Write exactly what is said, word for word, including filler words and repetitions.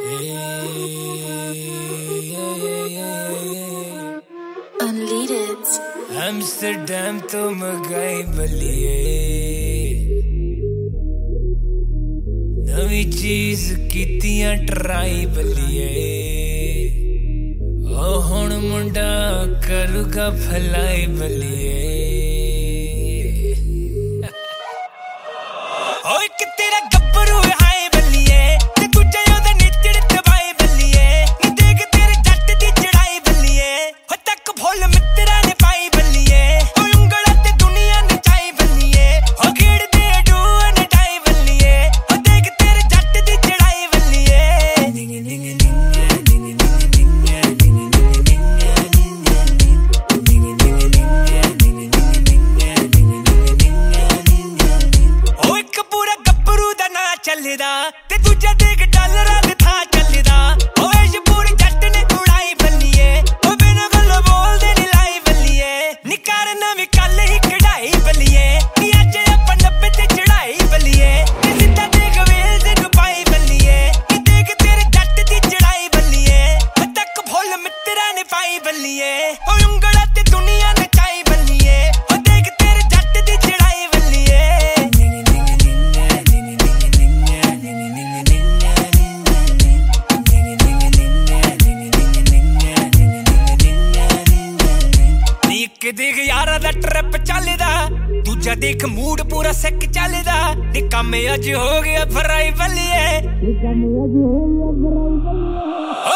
Amsterdam तो मंगाई बलिए नवी चीज कीतियां ट्राई बलिए ओ हुण मुंडा करूगा भलाई बलिए ओ एक तेरा गब्बरू हाय बलिए ते दूजा ओदा निचड़ दबाई बलिए नी देख तेरे जट दी चढ़ाई बलिए हो तक भोल मित्रा ने पाई बलिए ओ उंगला ते दुनिया नचाई बलिए हो घेड़ दे डू नटाई बलिए हो देख तेरे जट दी चढ़ाई बलिए निंग निंग निंग निंग निंग चलदा ते दूजा देख डॉलरां दे था चलदा ओए इश पूरी जट ने उड़ाई बलिए ओ बिना गल बोलदे नी लाई बलिए नी कर नवी कल ही कढ़ाई बलिए नी अज अपन नब्बे ते चढ़ाई बलिए नी सिद्धा देख वेल दे पाई बलिए नी देख तेरे जट दी चढ़ाई बलिए ओ तक भोल मित्रा ने पाई बलिए ओ उंगला ते दुनिया नचाई बलिए ओ देख तेरे जट दी चढ़ाई बलिए के देख यारा दा ट्रिप चलदा दूजा देख मूड पूरा सिक चलदा नी कम अज हो गया फ्राई बलिए